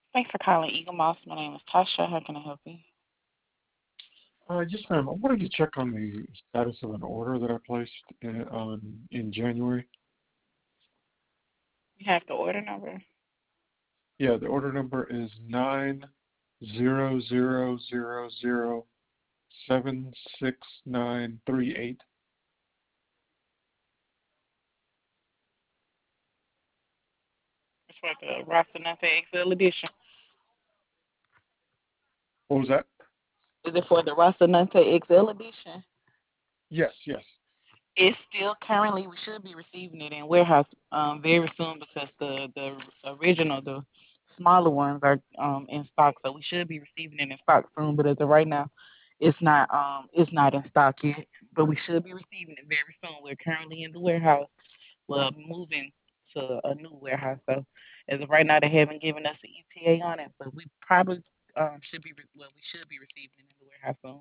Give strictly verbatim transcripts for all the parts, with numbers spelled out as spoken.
Thanks for calling Eagle Moss. My name is Tasha. How can I help you? Uh, yes, ma'am. I wanted to check on the status of an order that I placed in, on in January. You have the order number. Yeah, the order number is nine zero zero zero zero seven six nine three eight. It's for the Rocinante X L edition. What was that? Is it for the Rocinante X L edition? Yes, yes. It's still currently. We should be receiving it in warehouse um, very soon because the the original, the smaller ones are um, in stock. So we should be receiving it in stock soon. But as of right now, it's not um it's not in stock yet. But we should be receiving it very soon. We're currently in the warehouse. We're moving to a new warehouse. So as of right now, they haven't given us the E T A on it, but we probably um should be re- well we should be receiving it in the warehouse soon.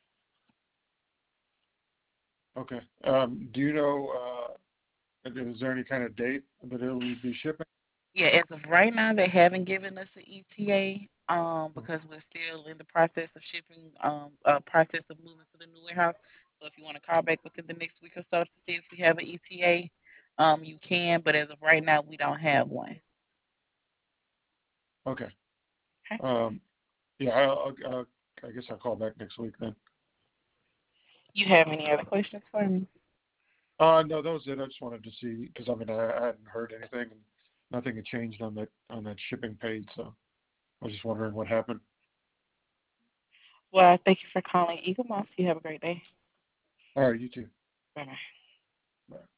Okay. Um, do you know, uh, is there any kind of date that it'll be shipping? Yeah, as of right now, they haven't given us an E T A um, because we're still in the process of shipping, um, uh, process of moving to the new warehouse. So if you want to call back within the next week or so to see if we have an E T A, um, you can. But as of right now, we don't have one. Okay. Okay. Um, yeah, I'll, I'll, uh, I guess I'll call back next week then. You have any other questions for me? Uh, no, that was it. I just wanted to see because I mean I, I hadn't heard anything and nothing had changed on that on that shipping page, so I was just wondering what happened. Well, thank you for calling Eagle Moss. You have a great day. All right, you too. Bye bye. Bye.